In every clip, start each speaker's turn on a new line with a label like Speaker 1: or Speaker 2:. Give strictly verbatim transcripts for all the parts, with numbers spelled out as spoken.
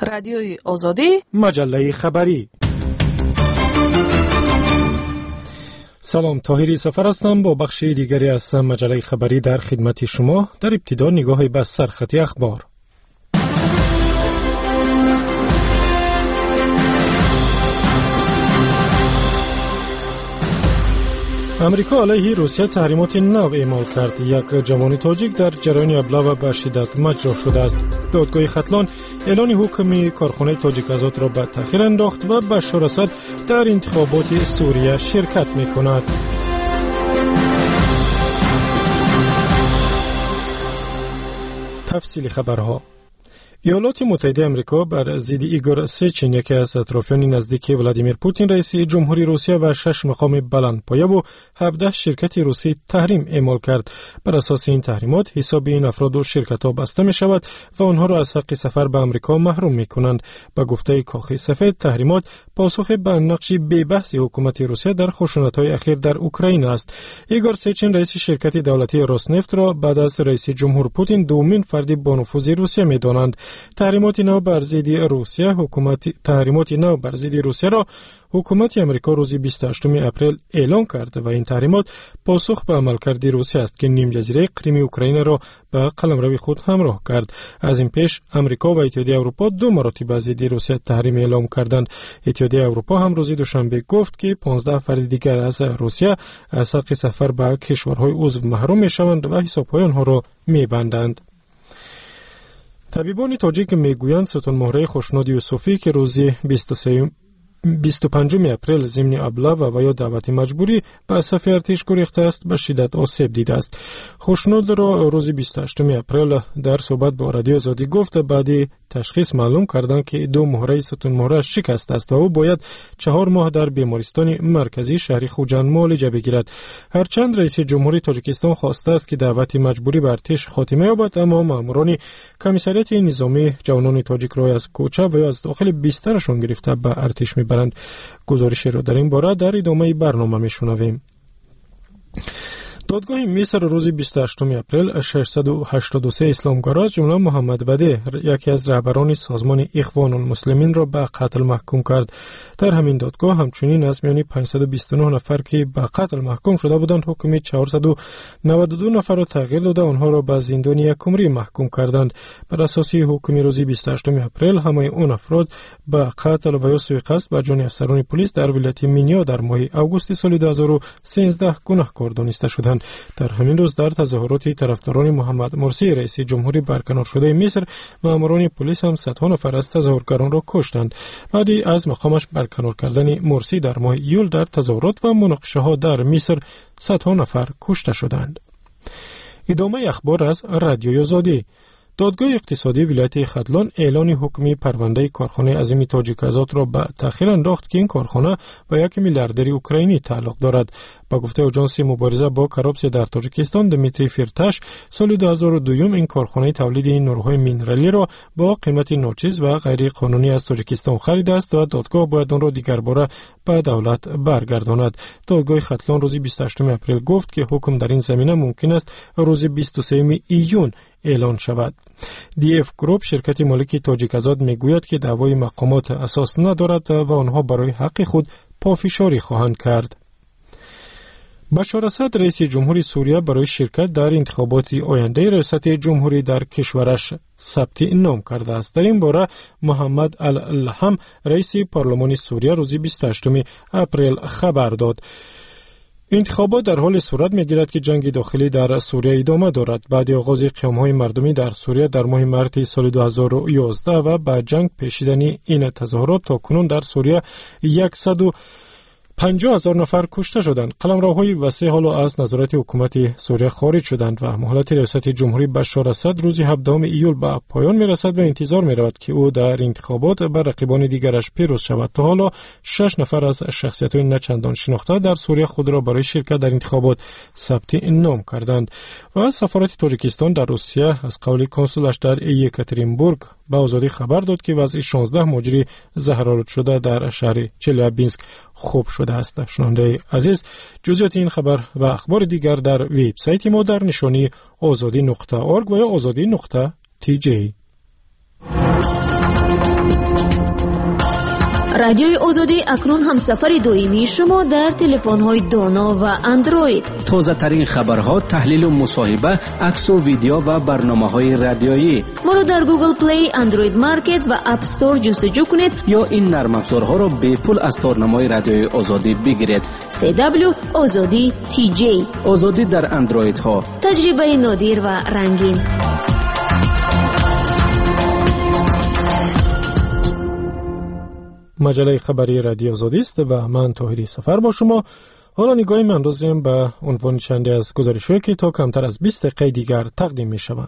Speaker 1: رادیوی آزادی،
Speaker 2: مجله خبری. سلام، طاهری سفر هستم. با بخش دیگری از مجله خبری در خدمت شما. در ابتدا نگاهی به سرخط اخبار. امریکا علیه روسیه تحریمات نو اعمال کرد. یک جوان تاجیک در جریان ابلاغ به شدت مجروح شده است. دادگاه ختلان اعلان حکم کارخانه تاجیک آزاد را به تأخیر انداخت و بشار اسد در انتخابات سوریه شرکت می‌کند. تفصیل خبرها. ایالات متحده آمریکا بر ضد ایگور سیچین، یکی از اطرافیان نزدیک ولادیمیر پوتین رئیس جمهوری روسیه و شش مقام بلندپایه و هفده شرکت روسی تحریم اعمال کرد. بر اساس این تحریمات حساب این افراد و شرکت‌ها بسته می شود و آنها را از حق سفر به آمریکا محروم می کنند. به گفته کاخ سفید، تحریمات پاسخ به نقش بی‌بحث حکومت روسیه در خشونت‌های اخیر در اوکراین است. ایگور سیچین رئیس شرکت دولتی روسنفت را بعد از رئیس جمهور پوتین دومین فرد با نفوذ روسیه می دانند. تحریمات نو بر ضد روسیه حکومت تحریمات نو بر ضد روسیه را حکومت آمریکا روز بیست و هشتم اپریل اعلان کرد و این تحریمات پاسخ به عملکرد روسیه است که نیم جزیره کریم اوکراین را به قلمرو خود همراه کرد. از این پیش آمریکا و اتحادیه اروپا دو مرتبه ضد روسیه تحریم اعلام کردند. اتحادیه اروپا هم روز دوشنبه گفت که پانزده فرد دیگر از روسیه از حق سفر به کشورهای عضو محروم میشوند و حساب‌های آنها را میبندند. طبیبان تاجیک میگویند ستون مهره خوشنود یوسفی که روز بیست و پنجم اپریل ضمن ابلاغ و یا دعوت مجبوری به صف ارتش گریخته است، به شدت آسیب دیده است. خوشنود را روز بیست و هشتم اپریل در صحبت با رادیو آزادی گفت بعد تشخیص معلوم کردند که دو مهره ستون مهره شکست است و او باید چهار ماه در بیمارستان مرکزی شهر خوجند معالجه بگیرد. هرچند رئیس جمهوری تاجیکستان خواسته است که دعوت مجبوری به ارتش خاتمه یابد، اما ماموران کمیسریت نظامی جوانان تاجیک را از کوچه و یا از داخل بسترشان گرفته به ارتش میبرند. گزارش را در این باره در ادامه برنامه میشنویم. دادگاه مصر روز بیست و هشتم اپریل ششصد و هشتاد و سه اسلامگرا از جمله محمد بدی، یکی از رهبران سازمان اخوان المسلمین، را به قتل محکوم کرد. در همین دادگاه همچنین از میان پانصد و بیست و نه نفر که به قتل محکوم شده بودند حکم چهارصد و نود و دو نفر را تغییر داده آنها را به زندان یک عمری محکوم کردند. بر اساس حکم روز بیست و هشتم اپریل همه اون افراد به قتل و یا سوء قصد به جان افسران پلیس در ولایت مینیا در ماه آگوست سال دو هزار و سیزده گناهکار دانسته شدند. در همین روز در تظاهرات طرفداران محمد مرسی رئیس جمهوری برکنار شده مصر، ماموران پلیس هم صدها نفر از تظاهرگران را کشتند. بعد از مقامش برکنار کردن مرسی در ماه ایول در تظاهرات و مناقشه ها در مصر صدها نفر کشته شدند. ادامه اخبار از رادیوی آزادی. دادگاه اقتصادی ولایت ختلان اعلان حکمی پرونده کارخانه عظیم تاجیک آزاد را به تأخیر انداخت که این کارخانه به یک میلیاردر اوکراینی تعلق دارد. با گفته آژانس مبارزه با کراپسیا در تاجیکستان دمیتری فرتاش، سال دو هزار و دو این کارخانه تولید نیروهای مینرالی را با قیمت ناچیز و غیر قانونی از تاجیکستان خریده است و دادگاه باید آن را دیگر باره به دولت برگرداند. دادگاه ختلان روز بیست و هشتم اپریل گفت که حکم در این زمینه ممکن است روز بیست و سوم ایون اعلان شود. دی اف گروپ، شرکت مالک تاجیک آزاد، میگوید که دعوای مقامات اساس ندارد و آنها برای حق خود پافشاری خواهند کرد. بشار اسد رئیس جمهوری سوریه برای شرکت در انتخابات آینده ریاست جمهوری در کشورش ثبت نام کرده است. در این باره محمد الالهم رئیس پارلمان سوریه روز بیست و هشتم اپریل خبر داد. انتخابات در حال صورت می‌گیرد که جنگ داخلی در سوریه ادامه دارد. بعد از آغاز قیام‌های مردمی در سوریه در ماه مارس سال دو هزار و یازده و با جنگ پیچیدن این تظاهرات تا کنون در سوریه صد و پنجاه هزار نفر کشته شدند. قلمروهای وسیع حالا از نظارت حکومت سوریه خارج شدند و مهلت ریاست جمهوری بشار اسد روز هفدهم ایول به پایان میرسد و انتظار میرود که او در انتخابات بر رقیبان دیگرش پیروز شود. تا حالا شش نفر از شخصیت‌های نچندان شناخته در سوریه خود را برای شرکت در انتخابات ثبت نام کردند. و سفارت تاجیکستان در روسیه از قول کنسولش در یکاترینبورگ به آزادی خبر داد که وضع شانزده مهاجر زهرآلود شده در شهر چلیابینسک خوب شده است. شنونده عزیز، جزئیات این خبر و اخبار دیگر در وبسایت ما در نشانی آزادی نقطه اورگ و یا آزادی نقطه تی جی.
Speaker 1: رادیوی آزادی اکنون همسفر دائمی شما در تلفن‌های دانا و اندروید.
Speaker 3: تازه ترین خبرها، تحلیل و مصاحبه، عکس و ویدیو و برنامه‌های رادیویی.
Speaker 1: ما را در گوگل پلی، اندروید مارکت و اپ استور جستجو کنید
Speaker 3: یا این نرم افزارها را به پول از تارنمای رادیوی آزادی بگیرید.
Speaker 1: سی دبلیو آزادی تی جی.
Speaker 3: آزادی در اندروید ها.
Speaker 1: تجربه نادر و رنگین.
Speaker 2: مجله خبری رادیو آزادی است و من طاهری سفر با شما. حالا نگاهی می‌اندازیم به عنوان چندی از گزارش‌هایی که تا کمتر از بیست دقیقه دیگر تقدیم می‌شوند.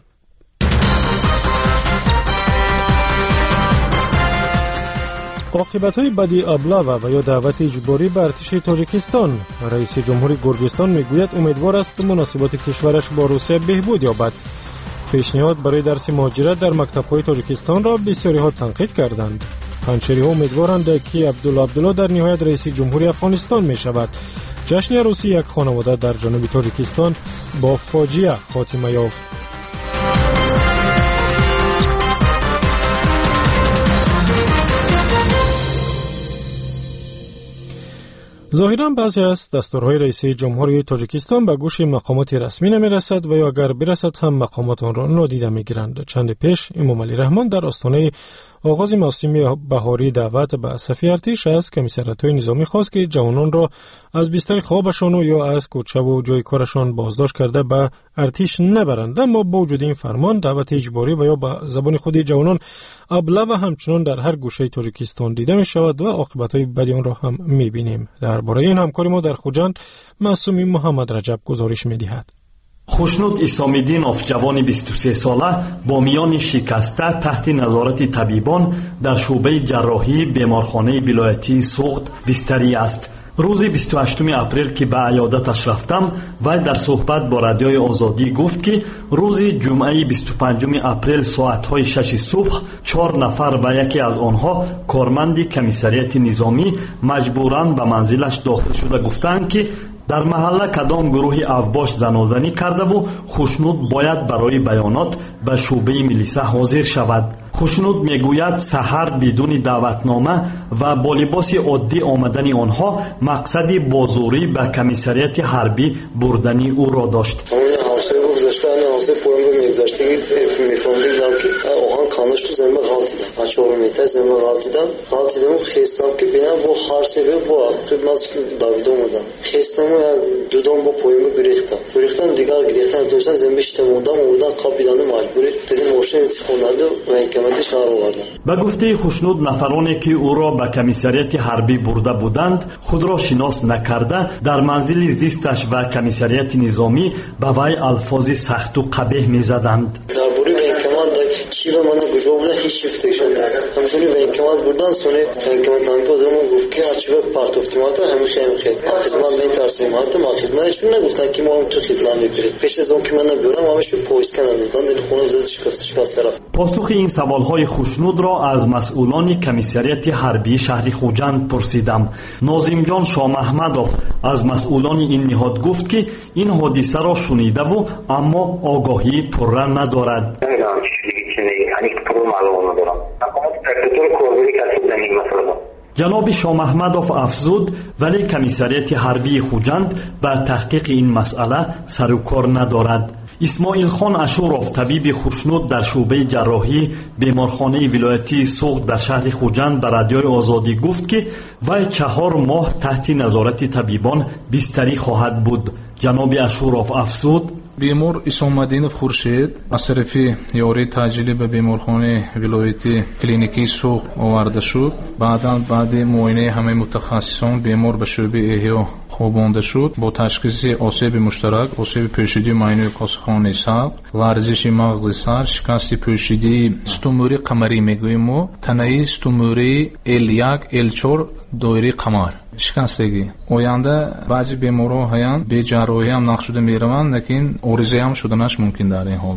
Speaker 2: عاقبت‌های بدی ابلاغ و یا دعوت اجباری به ارتش تاجیکستان. رئیس جمهوری گرجستان میگوید امیدوار است مناسبات کشورش با روسیه بهبود یابد. پیشنهاد برای درس مهاجرت در مکتب‌های تاجیکستان را بسیاری‌ها تنقید کردند. پنچری‌ها امیدوارند که عبدالله عبدالله در نهایت رئیس جمهوری افغانستان می‌شود. جشن عروسی یک خانواده در جنوب تاجیکستان با فاجعه خاتمه یافت. ظاهراً بعضی از دستورهای رئیس جمهوری تاجیکستان به گوش مقامات رسمی نمی‌رسد و یا اگر برسد هم مقامات آن را نادیده می‌گیرند. چند پیش امام علی رحمان در آستانه آغاز موسم بهاری دعوت به صف ارتش از کمیسریات‌های نظامی خواست که جوانان را از بستر خوابشان و یا از کوچه و جای کارشان بازداشت کرده به ارتش نبرند. اما با وجود این فرمان دعوت اجباری و یا به زبان خود جوانان ابله و همچنان در هر گوشه تاجیکستان دیده می شود و عاقبت‌های بدی آن را هم می بینیم. درباره این همکار ما در خوجند معصومی محمد رجب گزارش می دهد.
Speaker 4: خушнуд исомиддинов ҷавони бисту се сола бо миёни шикаста таҳти назорати табибон дар шуъбаи ҷарроҳии беморхонаи вилоятии суғд бистарӣ аст. рӯзи бисту ҳаштуми апрел ки ба аёдаташ рафтам, вай дар суҳбат бо радиои озодӣ гуфт ки рӯзи ҷумъаи бисту панҷуми апрел соатҳои шаши субҳ чор нафар ва яке аз онҳо корманди комиссарияти низомӣ маҷбуран ба манзилаш дохил шуда гуфтанд ки дар маҳалла кадом гурӯҳи авбош занозанӣ кардаву хушнуд бояд барои баёнот ба шуъбаи милиса ҳозир шавад. хушнуд мегӯяд саҳар бидуни даъватнома ва бо либоси оддӣ омадани онҳо мақсади бозурӣ ба комиссарияти ҳарбӣ бурдани ӯро дошт.
Speaker 5: میفهمیدم که آهان کانش تو زمین غلطیدم. چهارم میتای زمین غلطیدم. غلطیدم و خستم که بینم با هر سبب با خدمت داوید اومدم. خستم و دودم با پایم گریختم. گریختم دیگر گریختم دوستان زمین شتمودم اومدم قابیدانه مجبوری تری ماشین خونده و حکمت شهر آوردم.
Speaker 4: به گفته خشنود نفرانی که او را به کمیسریت حربی برده بودند خود را شناس نکرده در منزل زیستش و کمیسریت نظامی به وی الفاظ سخت و قبیح میزدند.
Speaker 5: چی به من گوش بوده هیچ شفتشون نداشت. همونطوری وینکمات بودن سونه وینکمات نانکو دارم گفت که هرچی به پارت افتیمات همین خیلی خیلی. خدمت من ترسیم هاتم خدمتشون نگفتن که ما هم تو خدمت می‌بریم. پیش از اون که من نبرم همشون پویست کردن دادن دل خونه زد شکست شکست طرف.
Speaker 4: پاسخ این سوال‌های خوشنود را از مسئولان کمیسریت حربی شهر خوجند پرسیدم. ناظم جان شاه محمدوف از مسئولان این نهاد گفت که این حادثه را شنیده و اما آگاهی پررا ندارد. جناب شاه محمدوف افزود ولی کمیسریت حربی خوجند به تحقیق این مسئله سر و کار ندارد. اسماعیل خان اشوروف طبیب خوشنود در شعبه جراحی بیمارخانه ولایتی سوغد در شهر خوجند به رادیوی آزادی گفت که وی چهار ماه تحت نظارت طبیبان بستری خواهد بود. جناب اشوروف افزود
Speaker 6: بیمار اسام‌الدینов خورشید از طرف یاری تاجیلی به بیمارخانه ولایتی کلینیکی سوغد آورده شد. بعداً بعد معاینه همه متخصصان بیمار به شعبه احیا خوابانده شد. با تشخیص آسیب مشترک، آسیب پیچیده معاینه کاسخانه ساق، لرزش مغز سر، شکست پیچیده ستوموری قمری میگوییم ما، تنه ستوموری ال یک ال چهار دایره قمر شکستگی. آینده بعضی بیمارها هستند به جراحی هم نقش شده میروند، لیکن اوریزه هم شدنش ممکن در این حالت.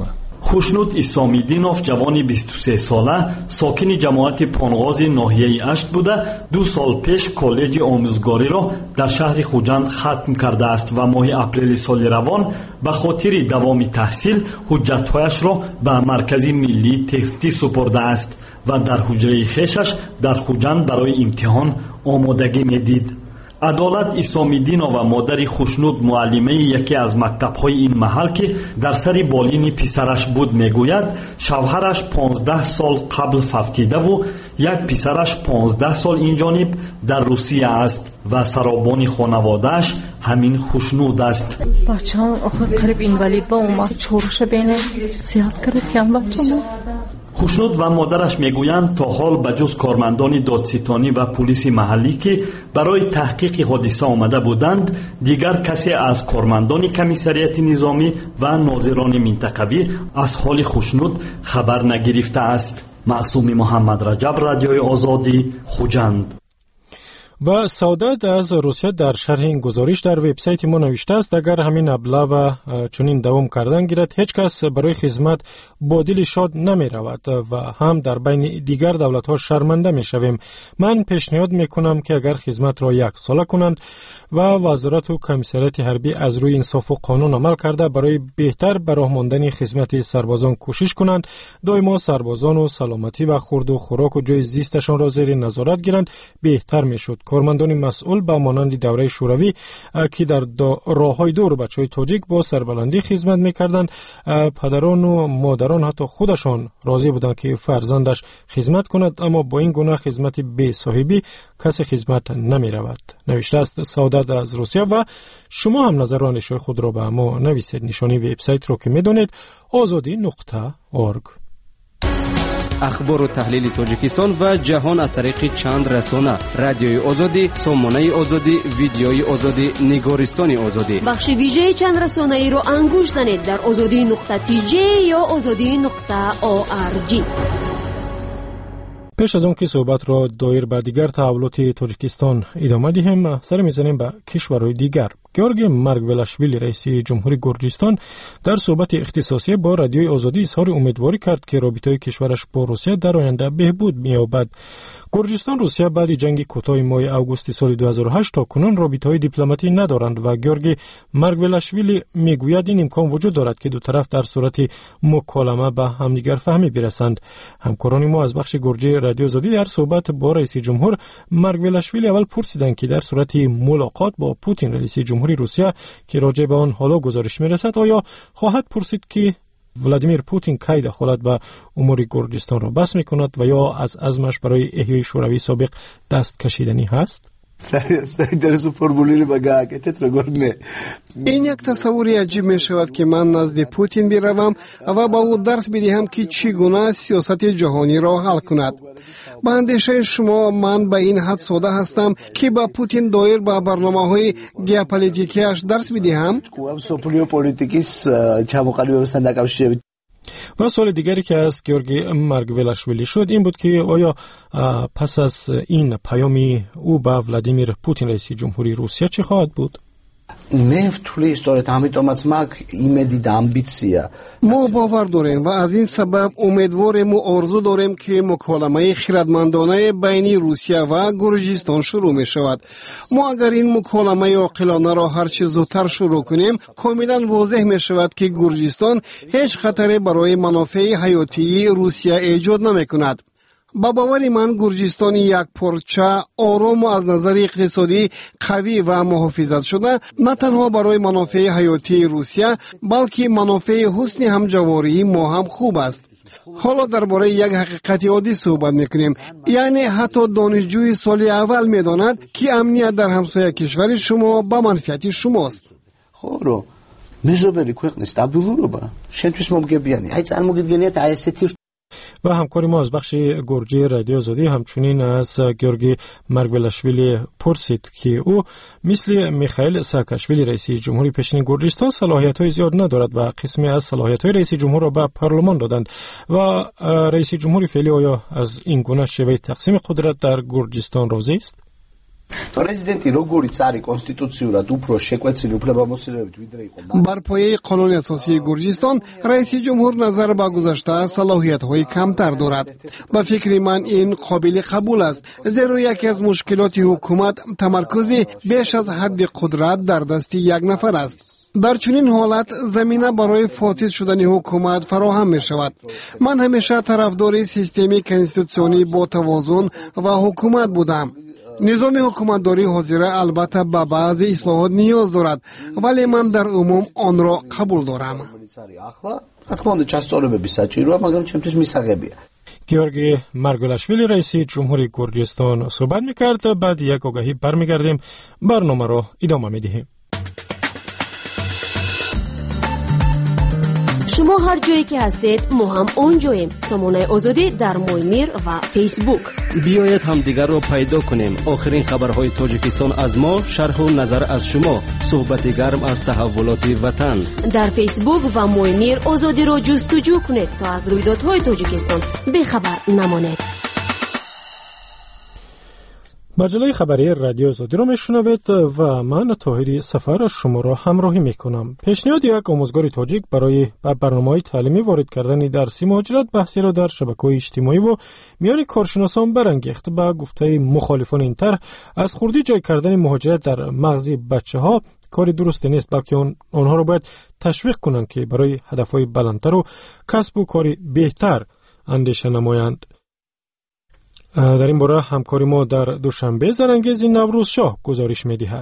Speaker 4: خشنود اسامیدینوف جوانی بیست و سه ساله ساکن جماعت پانغاز ناحیه اشت بوده دو سال پیش کالج آموزگاری را در شهر خوجند ختم کرده است و ماه اپریل سال روان به خاطر دوام تحصیل حجت‌هایش را به مرکز ملی تفتی سپرده است و در حجره خیشش در خوجند برای امتحان آمادگی می‌دید. عدالت اسامیدینو و مادر خشنود معلمه یکی از مکتب‌های این محل که در سر بالین پسرش بود میگوید شوهرش پانزده سال قبل فوتیده و یک پسرش پانزده سال این جانب در روسیه است و سرابان خانوادهش همین خشنود است.
Speaker 7: بچه‌م آخر قریب اینوالید با اومد چورش بینه زیاد کردن بچه‌م.
Speaker 4: خشنود و مادرش میگویند تا حال بجز کارمندان دادستانی و پلیس محلی که برای تحقیق حادثه آمده بودند دیگر کسی از کارمندان کمیسریت نظامی و ناظران منطقوی از حال خشنود خبر نگرفته است. معصوم محمد رجب، رادیوی آزادی، خوجند.
Speaker 2: و سعادت از روسیه در شرح این گزارش در وبسایت ما نوشته است اگر همین ابله و چنین دوام کردن گیرد هیچ کس برای خدمت با دل شاد نمی رود و هم در بین دیگر دولت ها شرمنده می شویم. من پیشنهاد می کنم که اگر خدمت را یک ساله کنند و وزارت و کمیسریت حربی از روی انصاف و قانون عمل کرده برای بهتر به راه ماندن خدمت سربازان کوشش کنند، دائما سربازان و سلامتی و خورد و خوراک و جای زیستشان را زیر نظارت گیرند، بهتر می شد. کارمندان مسئول به مانند دوره شوروی که در راههای دور بچهای تاجیک با سربلندی خدمت می‌کردند، پدران و مادران حتی خودشان راضی بودند که فرزندش خدمت کند، اما با این گونه خدمت بی صاحبی کسی خدمت نمی‌رود. نوشته است سعادت از روسیه و شما هم نظران خود را به ما نویسید. نشانی وبسایت رو که می‌دانید آزادی نقطه اورگ.
Speaker 3: اخبار و تحلیل تاجیکستان و جهان از طریق چند رسانه: رادیوی آزادی، سامانه آزادی، ویدیوی آزادی، نگارستان آزادی.
Speaker 1: بخش ویژه چند رسانه ای رو انگوش زنید در آزادی نقطه تی جی یا آزادی نقطه او آر جی.
Speaker 2: پیش از اون که صحبت را دایر به دیگر تحولات تاجیکستان ادامه دهیم، سر میزنیم به کشورهای دیگر. گیورگی مرگولاشویلی رئیس جمهوری گرجستان در صحبت اختصاصی با رادیوی آزادی اظهار امیدواری کرد که رابطه کشورش با روسیه در آینده بهبود می‌یابد. گرجستان روسیه بعد جنگ کوتاه ماه آگوست سال دو هزار و هشت تا کنون رابطه‌های دیپلماتی ندارند و گیورگی مرگولاشویلی میگوید این امکان وجود دارد که دو طرف در صورت مکالمه به همدیگر فهمی برسند. همکاران ما از بخش گرجی رادیو آزادی در صحبت با رئیس جمهور مرگولاشویلی اول پرسیدند که در صورت ملاقات با پوتین رئیس جمهوری روسیه که راجع به آن حالا گزارش میرسد آیا خواهد پرسید که ولادیمیر پوتین کی دخالت به امور گرجستان را بس میکند و یا از عزمش برای احیای شوروی سابق دست کشیدنی هست؟
Speaker 8: این یک تصوری عجیب می شود که من نزد پوتین بروم و با او درس بدهم که چگونه سیاست جهانی را حل کند. با اندیشه شما من به این حد ساده هستم که با پوتین دایر به برنامه‌های ژئوپلیتیکیش درس بدهم.
Speaker 2: و سوال دیگری که از گیورگی مرگولاشویلی شد این بود که آیا پس از این پیامی او به ولادیمیر پوتین رئیس جمهوری روسیه چه خواهد بود؟
Speaker 8: ما باور داریم و از این سبب امیدواریم و آرزو داریم که مکالمه خردمندانه بین روسیه و گرجستان شروع می شود. ما اگر این مکالمه عاقلانه را هر چه زودتر شروع کنیم کاملا واضح می شود که گرجستان هیچ خطری برای منافع حیاتی روسیه ایجاد نمی کند. با باور من گرجستان یک پارچه آرام و از نظر اقتصادی قوی و محافظت شده نه تنها برای منافع حیاتی روسیه بلکه منافع حسن همجواری ما هم خوب است. حالا درباره یک حقیقت عادی صحبت میکنیم، یعنی حتی دانشجوی سال اول میداند که امنیت در همسایه کشور شما به منفعت شماست.
Speaker 9: خورو میزوبری کوق نیست ابدولو با شنتوس ممگبیانی هیچ المگدگنیت عیستیر.
Speaker 2: و همکاری ما از بخش گرجی رادیو آزادی همچنین از گیورگی مرگولاشویلی پرسید که او مثل میخائیل ساکاشویلی رئیس جمهوری پیشین گرجستان صلاحیت‌های زیاد ندارد و قسمی از صلاحیت‌های رئیس جمهور را به پارلمان دادند و رئیس جمهوری فعلی آیا از این گونه شیوه تقسیم قدرت در گرجستان راضی است؟
Speaker 9: პრეზიდენტი როგორიც არის კონსტიტუციურად უფრო შეკვეცილი უფლებამოსილებით ვიდრე იყო
Speaker 8: бар пояи қонуни асосии гурҷистон раиси ҷумҳур назар ба гузашта салоҳиятҳои камтар дорад. ба фикри ман ин қобили қабул аст, зеро яке аз мушкилоти ҳукумат тамаркузи беш аз ҳадди қудрат дар дасти як нафар аст. дар чунин ҳолат замина барои фосид шудани ҳукумат фароҳам мешавад. ман ҳамеша тарафдори системаи конститутсионӣ бо тавозун ва ҳукумат будам. низоми ҳукуматдорӣ ҳозира албатта ба баъзе ислоҳот ниёз дорад, вале ман дар умум онро қабул дорам.
Speaker 2: георгий маргулашвили раиси ҷумҳури гурҷистон суҳбат мекард. баъди як огаҳӣ бармегардем, барномаро идома медиҳем.
Speaker 1: шумо ҳар ҷое ки ҳастед мо ҳам он ҷоем. сомонаи озодӣ дар Моймир ва фейсбук.
Speaker 3: биёед ҳамдигарро пайдо кунем. охирин хабарҳои тоҷикистон аз мо, шарҳу назар аз шумо, суҳбати гарм аз таҳаввулоти ватан.
Speaker 1: дар фейсбук ва Моймир озодиро ҷустуҷӯ кунед то аз рӯйдодҳои тоҷикистон бехабар намонед.
Speaker 2: маҷалаи хабарии радиои озодиро мешунавед ва ман тоҳири сафар шуморо ҳамроҳӣ мекунам. пешниҳоди як омӯзгори тоҷик барои ба барномаҳои таълимӣ ворид кардани дарси муҳоҷират баҳсеро дар шабакаҳои иҷтимоиву миёни коршиносон барангехт. ба гуфтаи мухолифони ин тарҳ аз хурдӣ ҷой кардани муҳоҷират дар мағзи бачаҳо кори дурусте нест, балки он, онҳоро бояд ташвиқ кунанд ки барои ҳадафҳои баландтару касбу кори беҳтар андеша намоянд. дар ин бора ҳамкори мо дар душанбе зарангези наврӯзшоҳ гузориш медиҳад.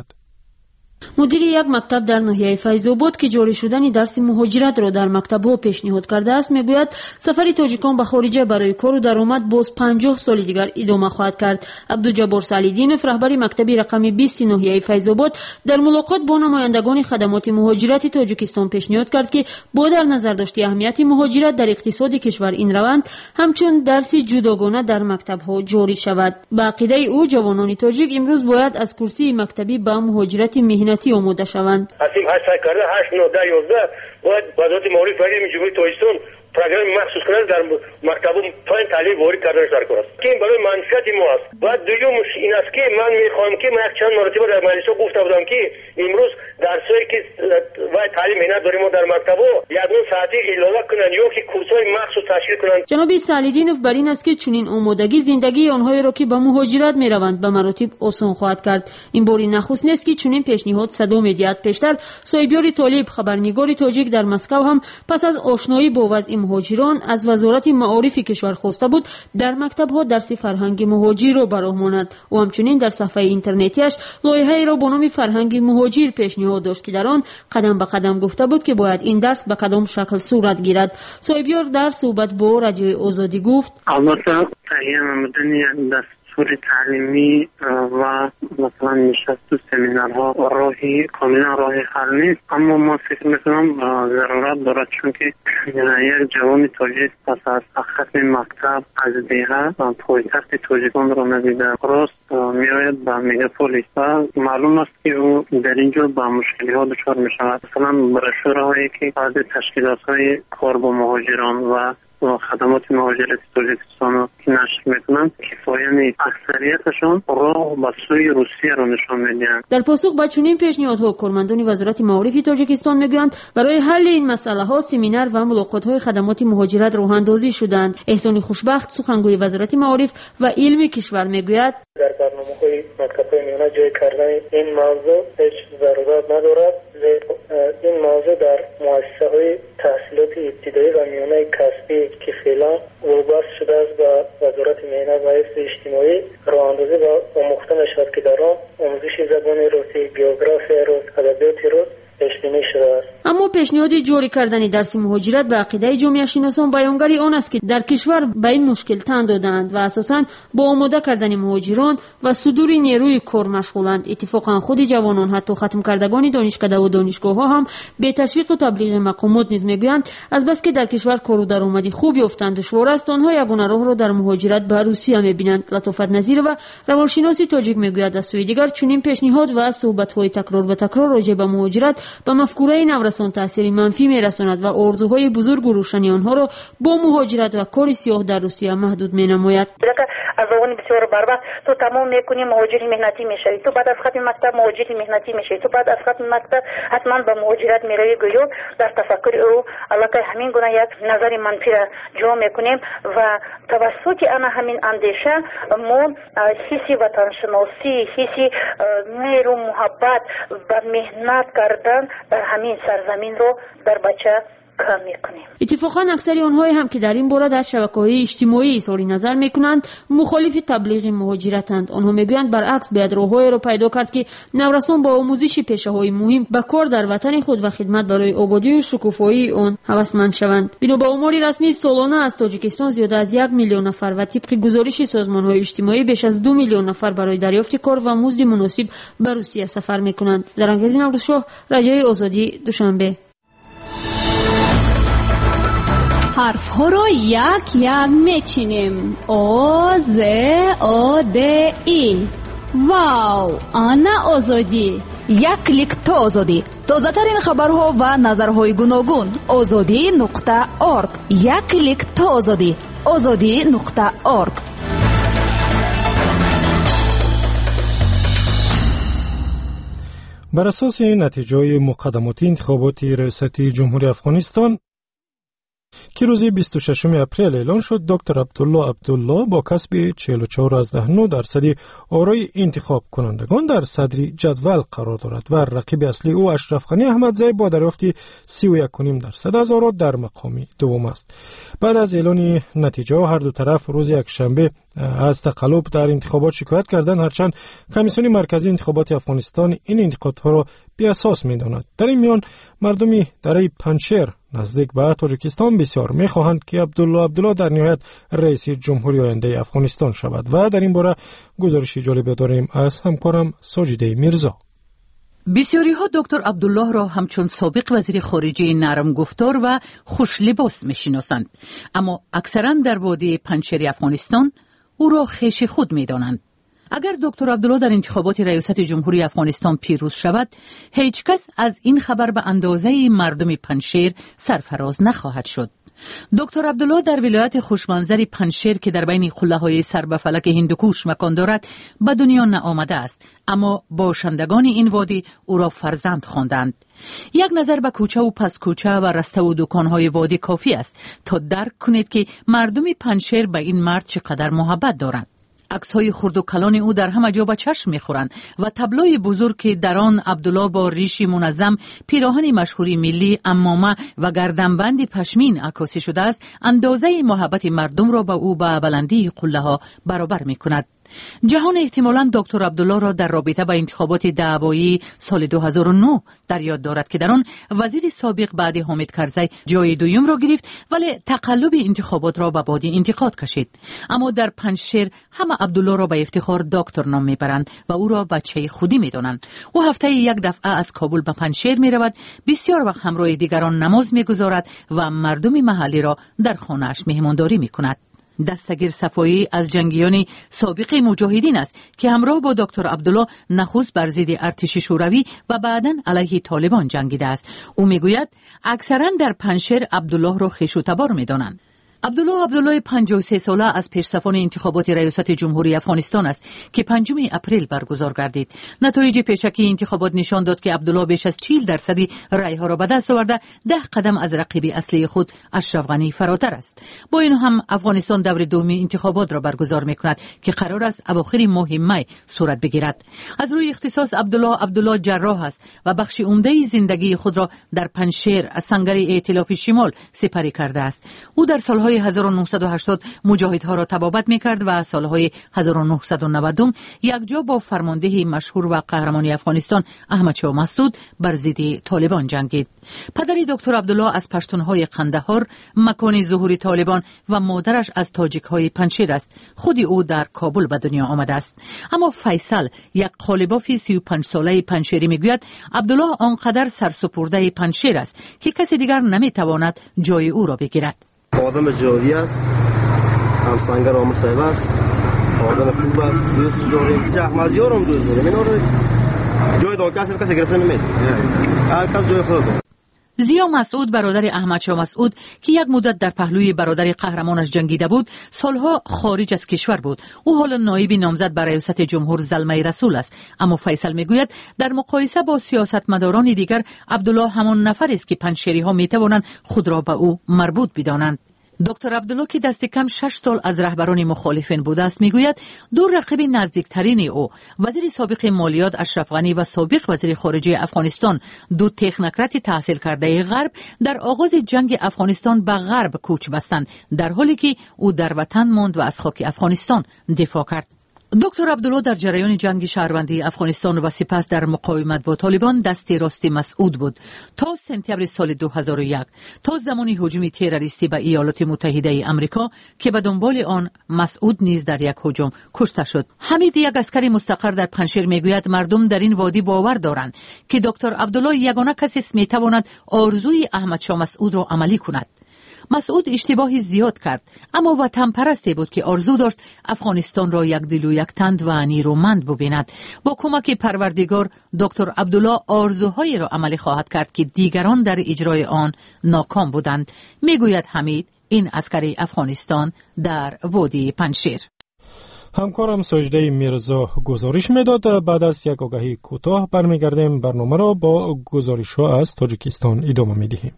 Speaker 1: мудири як мактаб дар ноҳияи файзобод ки ҷорӣ шудани дарси муҳоҷиратро дар мактабҳо пешниҳод кардааст, мегӯяд сафари тоҷикон ба хориҷа барои кору даромад боз панҷоҳ соли дигар идома хоҳад кард. абдуҷаббор саълиддинов, раҳбари мактаби рақами бисти ноҳияи файзобод, дар мулоқот бо намояндагони хадамоти муҳоҷирати тоҷикистон пешниҳод кард ки бо дар назар дошти аҳамияти муҳоҷират дар иқтисоди кишвар ин раванд ҳамчун дарси ҷудогона дар мактабҳо ҷорӣ шавад. ба ақидаи ӯ ҷавонони тоҷик имрӯз бояд аз курсии мактабӣ ба муҳоҷирати меҳнатӣ омода шаванд.
Speaker 10: ҳастим ҳашт сай карда ҳашт нӯ даҳ ёздаҳ бояд вазорати маориф вазирати ҷумҳурии тоҷикистон программи махсус кунад дар мактабу фани таълими ворид карданаш даркор аст ки ин барои манфиати мо аст. баъд дуюмш ин аст ки ман мехоҳам ки ман як чанд маротиба дар маҷлисҳо гуфта будам ки имрӯз дарсое ки вай таълим меҳнат дорем мо дар мактабҳо ягон соати илова кунанд ё ки курсҳои махсус ташкил кунанд.
Speaker 1: ҷаноби саълиддинов бар ин аст ки чунин омодагӣ зиндагии онҳоеро ки ба муҳоҷират мераванд ба маротиб осон хоҳад кард. ин бори нахуст нест ки чунин пешниҳод садо медиҳад. пештар соҳибёри толиб, хабарнигори тоҷик дар Москав ҳам пас аз ошноӣ бо вазъи муҳоҷирон аз вазорати маорифи кишвар хоста буд дар мактабҳо дарси фарҳанги муҳоҷирро бароҳмонад. ӯ ҳамчунин дар сафҳаи интернетиаш лоиҳаеро бо номи фарҳанги муҳоҷир пешниҳод дошт ки дар он қадам ба қадам гуфта буд ки бояд ин дарс ба кадом шакл сурат гирад. соҳибёр дар суҳбат бо радиои озодӣ гуфт:
Speaker 11: албатта таҳия намудани як дастури таълимӣ ва масалан нишасту семинарҳо роҳи комилан роҳи ҳал нест, аммо ман фикр мекунам зарурат дорад, чунки як ҷавони тоҷик пас аз хатми мактаб аз деҳа пойтахти тоҷиконро надида рост меояд ба мегаполис ва маълум аст ки ӯ дар ин ҷо ба мушкилиҳо дучор мешавад. масалан брошюраҳое ки баъзе ташкилотҳои кор бо муҳоҷирон ва хадамоти муҳоҷирати тоҷикистонро ки нашр мекунанд кифоя нест. аксарияташон роҳ ба сӯи русияро нишон медиҳанд.
Speaker 1: дар посух ба чунин пешниҳодҳо кормандони вазорати маорифи тоҷикистон мегӯянд барои ҳалли ин масъалаҳо семинар ва мулоқотҳои хадамоти муҳоҷират роҳандозӣ шуданд. эҳсони хушбахт, сухангӯи вазорати маориф ва илми кишвар мегӯяд:
Speaker 10: дар барномаҳои мактабҳои миёна ҷой кардани ин мавзӯъ ҳеҷ зарурат надорад. ин мавзӯъ дар муассисаҳои таҳсилоти ибтидоӣ ва миёнаи касбӣ ки феълан вобаст шудааст ба вазорати меҳнат ва ҳифзи иҷтимоӣ роҳандозӣ ва омӯхта мешавад ки дар он омӯзиши забони русӣ, география рус, адабиёти рус пешбинӣ шудааст.
Speaker 1: аммо пешниҳоди ҷорӣ кардани дарси муҳоҷират ба ақидаи ҷомеашиносон баёнгари он аст ки дар кишвар ба ин мушкил тан додаанд ва асосан бо омода кардани муҳоҷирон ва судури нерӯи кор машғуланд. иттифоқан худи ҷавонон, ҳатто хатм кардагони донишкадаву донишгоҳҳо ҳам беташвиқу таблиғи мақомот низ мегӯянд азбаски дар кишвар кору даромади хуб ёфтан душвор аст, онҳо ягона роҳро дар муҳоҷират ба Русия мебинанд. Латофат Назирова, равоншиноси тоҷик, мегӯяд аз сӯи дигар чунин пешниҳод ва суҳбатҳои такрор ба такрор роҷеъ ба муҳоҷират ба мафкураи наврасон таъсири манфӣ мерасонад ва орзуҳои бузургу рӯшани онҳоро бо муҳоҷират ва кори сиёҳ дар Русия маҳдуд менамояд.
Speaker 12: از آن بسیار بربخت تو تمام میکنی مهاجر مهنتی میشوی، تو بعد از ختم مکتب مهاجر مهنتی میشوی، تو بعد از ختم مکتب حتما به مهاجرت میروی. گویا در تفکر او علاقه همین گونه یک نظر منفی را جا میکنیم و توسط انا همین اندیشه ما حسی وطن شناسی، حسی مهر و محبت و مهنت کردن در همین سرزمین رو در بچه کم میکنیم.
Speaker 1: اتفاقا اکثر آنهایی هم که در این باره در شبکه‌های اجتماعی اظهار نظر میکنند مخالف تبلیغ مهاجرتند. آنها میگویند برعکس باید راههایی را پیدا کرد که نورسان با آموزش پیشه‌های مهم به کار در وطن خود و خدمت برای آبادی و شکوفایی آن هوسمند شوند. بنا به آمار رسمی سالانه از تاجیکستان زیاد از یک میلیون نفر و طبق گزارش سازمان‌های اجتماعی بیش از دو میلیون نفر برای دریافت کار و مزد مناسب به روسیه سفر میکنند. زرنگزی نوروزشاه، رادیوی آزادی، دوشنبه.
Speaker 13: حرف ها رو یک یک میچینیم. او ز او د ای. واو، آنا آزادی.
Speaker 14: یک کلیک تا آزادی. تازه ترین خبرها و نظرهای گوناگون. آزادی نقطه اورگ. یک کلیک تا آزادی. آزادی نقطه اورگ.
Speaker 2: بر اساس نتیجه مقدماتی انتخابات ریاستی جمهوری افغانستان که روز بیست و ششم اپریل اعلان شد، دکتر عبدالله عبدالله با کسب چهل و چهار ممیز نه درصد آرای انتخاب کنندگان در صدر جدول قرار دارد و رقیب اصلی او اشرف غنی احمدزی با دریافت سی و یک و نیم درصد از آرا در مقام دوم است. بعد از اعلان نتیجه هر دو طرف روز یکشنبه از تقلب در انتخابات شکایت کردند، هرچند کمیسیون مرکزی انتخابات افغانستان این انتقادها را بی اساس می‌داند. در این میان مردمی دره پنجشیر نزدیک به تاجیکستان بسیار می‌خواهند که عبدالله عبدالله در نهایت رئیس جمهوری آینده افغانستان شود و در این باره گزارش جالب داریم از همکارم ساجده میرزا.
Speaker 15: بسیاری ها دکتر عبدالله را همچون سابق وزیر خارجه نرم گفتار و خوش لباس می‌شناسند، اما اکثرا در وادی پنجشیر افغانستان او را خویش خود می‌دانند. اگر دکتر عبدالله در انتخابات ریاست جمهوری افغانستان پیروز شود، هیچ کس از این خبر به اندازه مردم پنجشیر سرفراز نخواهد شد. دکتر عبدالله در ولایت خوشمنظر پنجشیر که در بین قله‌های سر به فلک هندوکوش مکان دارد به دنیا نآمده است، اما باشندگان این وادی او را فرزند خواندند. یک نظر به کوچه و پس کوچه و رسته و دکان‌های وادی کافی است تا درک کنید که مردم پنجشیر به این مرد چقدر محبت دارند. عکس‌های خرد و کلان او در همه جا به چشم می‌خورند و تابلوی بزرگ که در آن عبدالله با ریشی منظم، پیراهن مشهوری ملی، عمامه و گردنبند پشمین عکاسی شده است، اندازه محبت مردم را به او به بلندی قله‌ها برابر می‌کند. جهان احتمالاً دکتر عبدالله را در رابطه با انتخابات دعوایی سال دو هزار و نه در یاد دارد که در آن وزیر سابق بعد حامد کرزی جای دوم را گرفت، ولی تقلب انتخابات را به بادی انتقاد کشید. اما در پنجشیر همه عبدالله را به افتخار دکتر نام میبرند و او را بچه خودی میدانند. او هفته یک دفعه از کابل به پنجشیر میرود، بسیار وقت همراه دیگران نماز میگذارد و مردم محلی را در خانه‌اش مهمانداری میکند. دستگیر صفایی از جنگیان سابق مجاهدین است که همراه با دکتر عبدالله نخست بر ضد ارتش شوروی و بعداً علیه طالبان جنگیده است. او میگوید اکثرا در پنجشیر عبدالله را خویش و تبار میدانند. عبدالله عبدالله پنجاه و سه ساله از پیشصفان انتخابات ریاست جمهوری افغانستان است که پنجم اپریل برگزار گردید. نتایج پیشکی انتخابات نشان داد که عبدالله بیش از چهل درصد رأی‌ها را به دست آورده، ده قدم از رقیب اصلی خود اشرف غنی فراتر است. با این هم افغانستان دور دوم انتخابات را برگزار می‌کند که قرار است اواخر ماه می صورت بگیرد. از روی اختصاص عبدالله عبدالله جراح است و بخش عمده زندگی خود را در پنجشیر از سنگر ائتلاف شمال سپری کرده است. او در سالهای هزار و نهصد و هشتاد مجاهدها را تبابت می‌کرد و سالهای هزار و نهصد و نود یک جا با فرمانده مشهور و قهرمان افغانستان احمد شاه مسعود بر ضد طالبان جنگید. پدری دکتر عبدالله از پشتون‌های قندهار، مکان ظهور طالبان، و مادرش از تاجیک‌های پنجشیر است. خود او در کابل به دنیا آمده است. اما فیصل، یک قالباف سی و پنج ساله پنجشیری میگوید عبدالله آنقدر سرسپرده پنجشیر است که کسی دیگر نمیتواند جای او را بگیرد.
Speaker 16: آدم جادی است، هم سنگر آمر صاحب است، آدم خوب است، دوست داریم. چه احمدیار هم دوست داریم. اینا رو جای دو کسی کسی گرفته نمید. هر کس جای خود داره.
Speaker 15: زیا مسعود برادر احمد شاه مسعود که یک مدت در پهلوی برادر قهرمانش جنگیده بود، سالها خارج از کشور بود. او حالا نایب نامزد برای ریاست جمهور زلمه رسول است، اما فیصل میگوید در مقایسه با سیاستمداران دیگر عبدالله همان نفر است که پنجشیری ها میتوانند خود را به او مربوط بدانند. دکتر عبدالله که دست کم شش سال از رهبران مخالفین بوده است میگوید دو رقیب نزدیکترین او، وزیر سابق مالیات اشرف غنی و سابق وزیر خارجه افغانستان، دو تکنوکرات تحصیل کرده غرب، در آغاز جنگ افغانستان به غرب کوچ بستند، در حالی که او در وطن ماند و از خاک افغانستان دفاع کرد. دکتر عبدالله در جریان جنگ شهروندی افغانستان و سپس در مقاومت با طالبان دست راست مسعود بود تا سپتامبر سال دو هزار و یک، تا زمانی هجوم تروریستی به ایالات متحده آمریکا که به دنبال آن مسعود نیز در یک هجوم کشته شد. حمید، یک عسکر مستقر در پنجشیر، میگوید مردم در این وادی باور دارند که دکتر عبدالله یگانه کسی است میتواند آرزوی احمد شاه مسعود را عملی کند. مسعود اشتباهی زیاد کرد، اما وطن پرستی بود که آرزو داشت افغانستان را یک دل و یک تن و نیرومند ببیند. با کمک پروردگار دکتر عبدالله آرزوهایی را عملی خواهد کرد که دیگران در اجرای آن ناکام بودند، میگوید حمید، این عسکر افغانستان در وادی پنجشیر.
Speaker 2: همکارم سجده میرزا گزارش میداد. بعد از یک آگهی کوتاه برمیگردیم. برنامه را با گزارش ها از تاجیکستان ادامه میدهیم.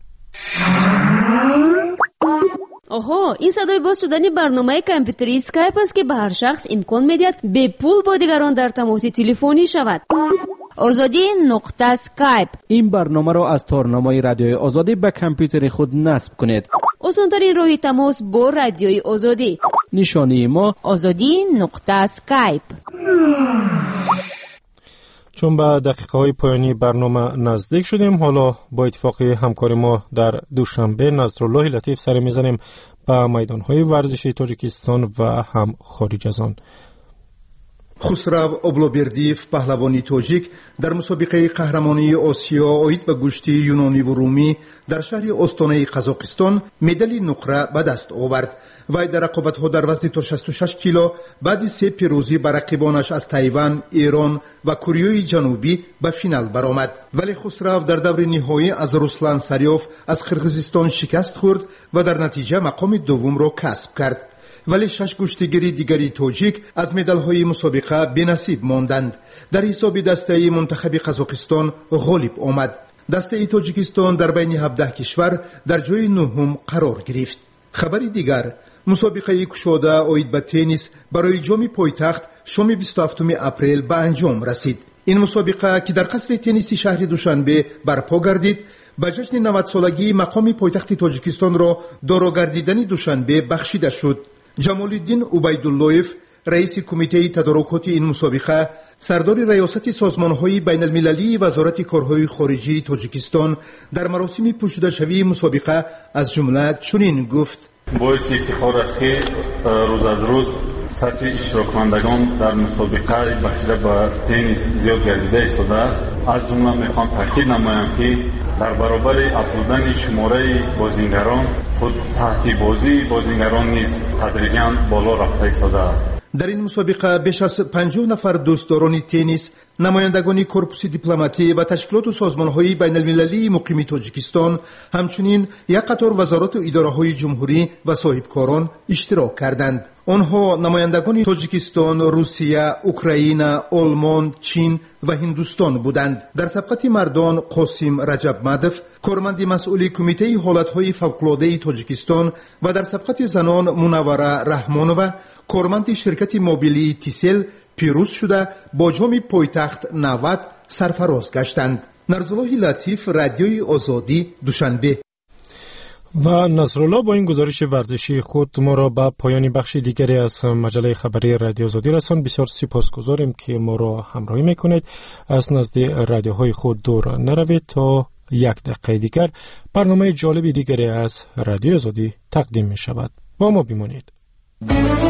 Speaker 1: آها، این صدای باز شدن برنامه کامپیوتری اسکایپ است که به هر شخص امکان میدهد به پول با دیگران در تماس تلفنی شود.
Speaker 13: آزادی نقطه اسکایپ.
Speaker 3: این برنامه را از تارنمای رادیوی آزادی به کامپیوتر خود نصب کنید.
Speaker 1: آسان‌ترین راه تماس با رادیوی آزادی.
Speaker 3: نشانی ما
Speaker 13: آزادی نقطه اسکایپ.
Speaker 2: چون به دقیقه های پایانی برنامه نزدیک شدیم، حالا با اتفاق همکار ما در دوشنبه نصرالله لطیف سر میزنیم به میدان های ورزشی تاجیکستان و هم خارج از آن.
Speaker 17: خسرو اوبلوبردیف پهلوانی تاجیک در مسابقه قهرمانی آسیا آید به گشتی یونانی و رومی در شهر استانه قزاقستان مدال نقره به دست آورد. وی در رقابت‌ها در وزن تا شصت و شش کیلو بعد سه پیروزی بر رقیبانش از تایوان، ایران و کره جنوبی به فینال برآمد. ولی خسرو در دور نهایی از رسلان سریوف از قرقیزستان شکست خورد و در نتیجه مقام دوم را کسب کرد. ولی شش کشتیگیر دیگری تاجیک از مدال‌های مسابقه بی‌نصیب ماندند. در حساب دسته منتخب قزاقستان غالب آمد. دسته تاجیکستان در بین هفده کشور در جای نهم قرار گرفت. خبری دیگر، مسابقه کشاده آید به تنیس برای جام پایتخت شام بیست و هفتم اپریل به انجام رسید. این مسابقه که در قصر تنیسی شهر دوشنبه برپا گردید، به جشن نود سالگی مقام پایتخت تاجیکستان را دارا گردیدن دوشنبه بخشیده شد. جمال الدین عبیداللهیف، رئیس کمیته تدارکات این مسابقه، سردار ریاست سازمان‌های بین المللی وزارت کارهای خارجی تاجیکستان در مراسم پوشیده‌شوی مسابقه از جمله چنین گفت:
Speaker 18: باعث افتخار است که روز از روز سطح اشتراکمندگان در مسابقه بخشیده به تنیس زیاد گردیده ایستاده است. از جمله میخوام تاکید نمایم که در برابر افزودن شماره بازیگران خود سطح بازی بازیگران نیز تدریجاً بالا رفته ایستاده است.
Speaker 17: در این مسابقه بیش از پنجاه نفر دوستداران تنیس، نمایندگان کورپوس دیپلماتی و تشکیلات و سازمان‌های بین المللی مقیم تاجیکستان، همچنین یک قطار وزارات و اداره‌های جمهوری و صاحبکاران اشتراک کردند. آنها نمایندگان تاجیکستان، روسیه، اوکراین، آلمان، چین و هندوستان بودند. در سبقت مردان قاسم رجب مدف، کارمند مسئول کمیته حالت‌های فوق‌العاده تاجیکستان، و در سبقت زنان منوره رحمانова، کارمند شرکت موبیلی تیسل پیروز شده با جام پایتخت نود سرفراز گشتند. نصرالله لطیف، رادیوی آزادی، دوشنبه.
Speaker 2: و نصرالله با این گزارش ورزشی خود ما را به پایان بخش دیگری از مجله خبری رادیو آزادی رساند. بسیار سپاسگزاریم که ما را همراهی میکنید. از نزد رادیوهای خود دور نروید تا یک دقیقه دیگر برنامه جالب دیگری از رادیو آزادی تقدیم می شود. با ما بمانید.